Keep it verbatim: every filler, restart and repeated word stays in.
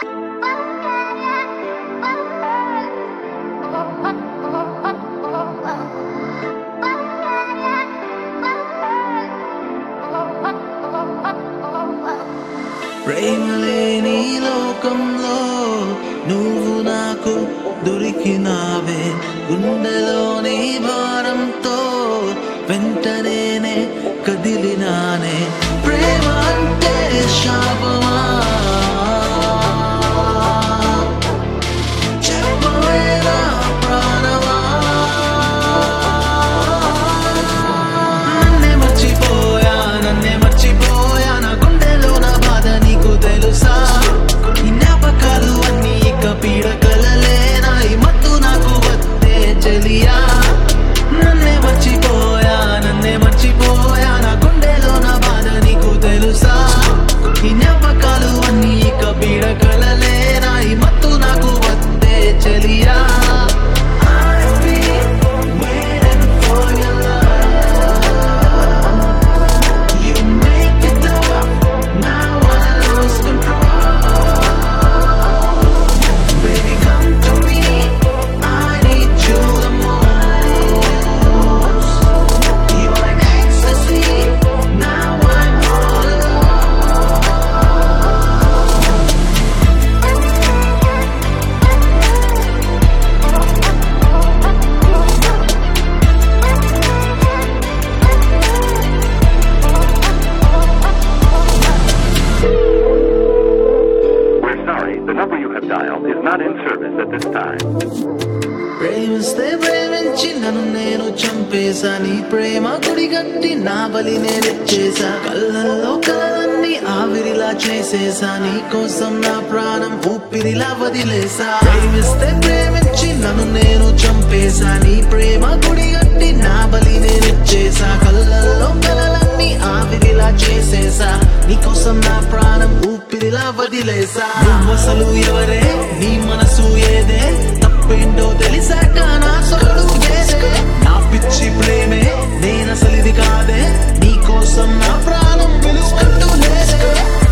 ప్రేమలేని లోకంలో నువ్వు నాకు దొరికినావే, గుండెలోని భారంతో వెంటనే కదిలినానే. ప్రేమ అంటే శాపమా చెప్పవేనా ప్రాణమా, నన్నే మర్చిపోయా నన్నే మర్చిపోయా నా గుండెలో నా బాధ నీకు తెలుసా. ఈ జ్ఞాపకాలు అన్నీ ఇక పీడకలలేనా, ఈ మత్తు నాకు వద్దే చెలియా. నన్నే మర్చిపోయా నన్నే మర్చిపోయా నా గుండెలో నా బాధ నీకు తెలుసా. ఈ జ్ఞాపకాలు అన్నీ ఇక పీడకలలేనా, ఈ మత్తు నాకు వద్దే చెలియా. ప్రేమిస్తే ప్రేమించి నన్ను నేను చంపేశా, నీ ప్రేమ గుడిగట్టి నా బలి నేనిచ్చేసా. కళ్ళల్లో కలలన్నీ ఆవిరిలా చేసేసా, నీ కోసం నా ప్రాణం ఊపిరిలా వదిలేసా. ప్రేమిస్తే ప్రేమించి నన్ను నేను చంపేశా, నీ ప్రేమ గుడిగట్టి నా బలి నేనిచ్చేసా. కళ్ళల్లో కలలన్నీ ఆవిరిలా చేసేసా, నీ కోసం నా ప్రాణం ఊపిరిలా వదిలేసా. నువ్వసలు ఎవరే, నీ మనసు ఏదే, తప్పేంటో తెలిసాక నా సోడు ఏదే. నా పిచ్చి ప్రేమే నేనసలిది కాదే, నీ కోసం నా ప్రాణం పిలుచుకుంటూ లేదే.